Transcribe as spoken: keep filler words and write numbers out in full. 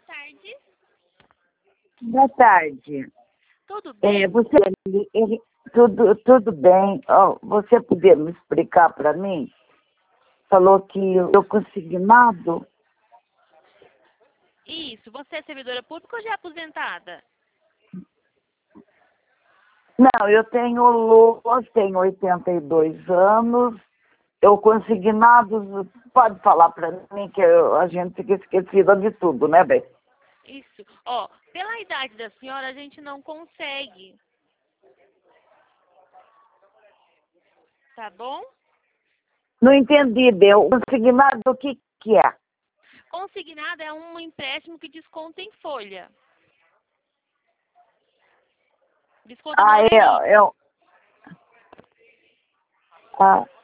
tarde. Boa tarde. Tudo bem? É, você, ele, ele- tudo, tudo bem. Ó, você podia me explicar para mim? Falou que eu consignado. Isso. Você é servidora pública ou já é aposentada? Não, eu tenho luz, tenho oitenta e dois anos. Eu consignado, pode falar para mim que eu- a gente fica esquecida de tudo, né, bem? Isso. Ó, pela idade da senhora, a gente não consegue. Tá bom? Não entendi, bem. O consignado, o que que é? Consignado é um empréstimo que desconta em folha. Desconta no Ah, aluguel. é, é, o- ah,